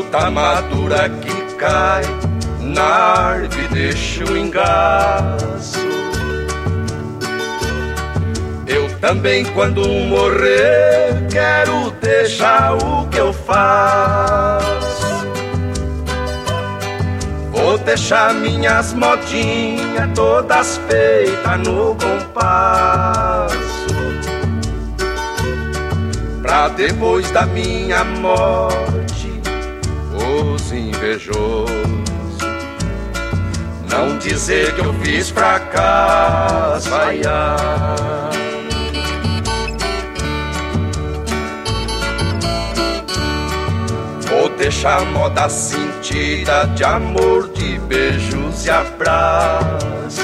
fruta madura que cai na árvore deixa o engaço. Eu também, quando morrer, quero deixar o que eu faço. Vou deixar minhas modinhas todas feitas no compasso, pra depois da minha morte os invejosos não dizer que eu fiz fracasso. Ai, ai. Vou deixar moda sentida de amor, de beijos e abraços,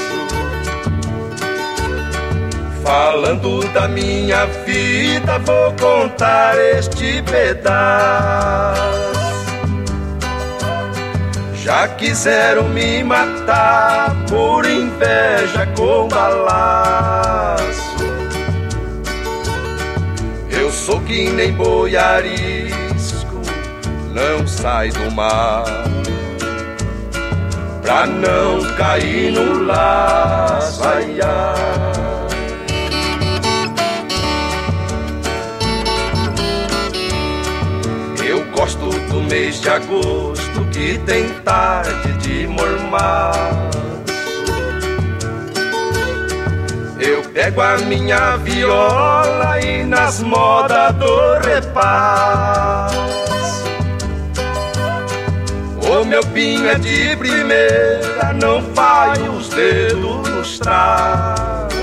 falando da minha vida, vou contar este pedaço. Já quiseram me matar por inveja com balaço. Eu sou que nem boi arisco, não sai do mar, pra não cair no laço. Ai, ai. Eu gosto do mês de agosto, que tem tarde de mormaço. Eu pego a minha viola e nas modas do repasso. O meu pinho é de primeira, não faz os dedos nos traços.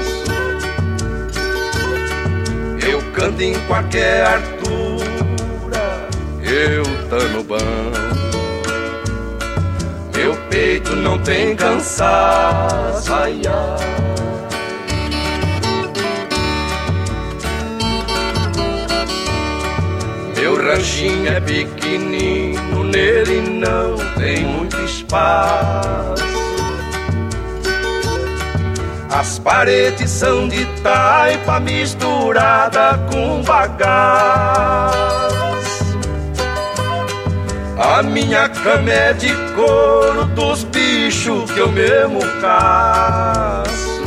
Eu canto em qualquer altura, eu tô no banco. Meu peito não tem cansaço. Ai, ai. Meu ranchinho é pequenino, nele não tem muito espaço. As paredes são de taipa misturada com bagaço. A minha cama é de couro dos bichos que eu mesmo caço.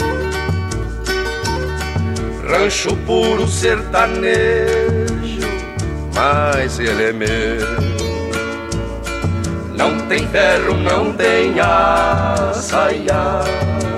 Rancho puro sertanejo, mas ele é meu. Não tem ferro, não tem aço. Ai, ai.